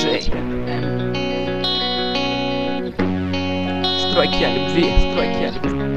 диджей. Строки о любви, строки о любви.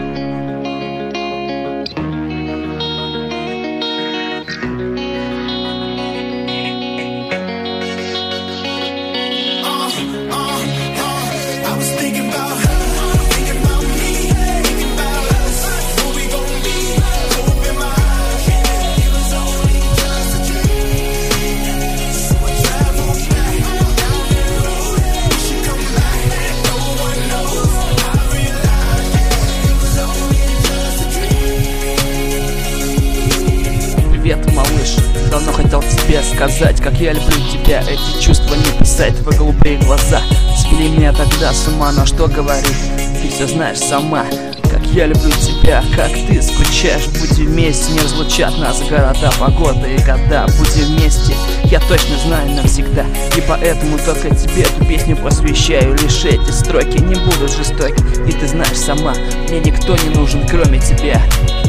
Привет, малыш, давно хотел тебе сказать, как я люблю тебя. Эти чувства не писать, твои голубые глаза свели меня тогда с ума, но что говорить, ты все знаешь сама. Как я люблю тебя, как ты скучаешь. Будем вместе, не разлучат нас города, погода и года. Будем вместе, я точно знаю навсегда. И поэтому только тебе эту песню посвящаю. Лишь эти строки не будут жестоки, и ты знаешь сама, мне никто не нужен, кроме тебя.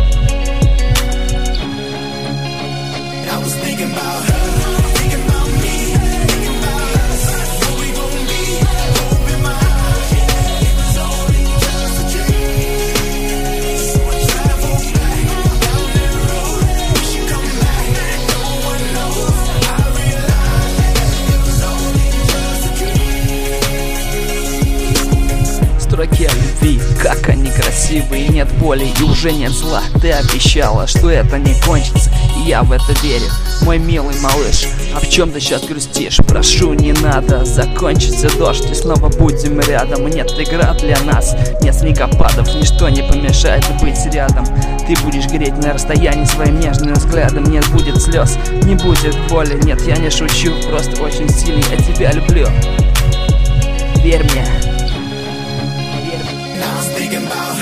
Строки о любви, как они красивые, нет боли и уже нет зла. Ты обещала, что это не кончится, и я в это верю, мой милый малыш. А в чем ты сейчас грустишь? Прошу, не надо, закончится дождь и снова будем рядом. Нет преград для нас, нет снегопадов, ничто не помешает быть рядом. Ты будешь греть на расстоянии своим нежным взглядом. Нет будет слез, не будет боли, нет, я не шучу, просто очень сильно я тебя люблю. Верь мне. I was thinking about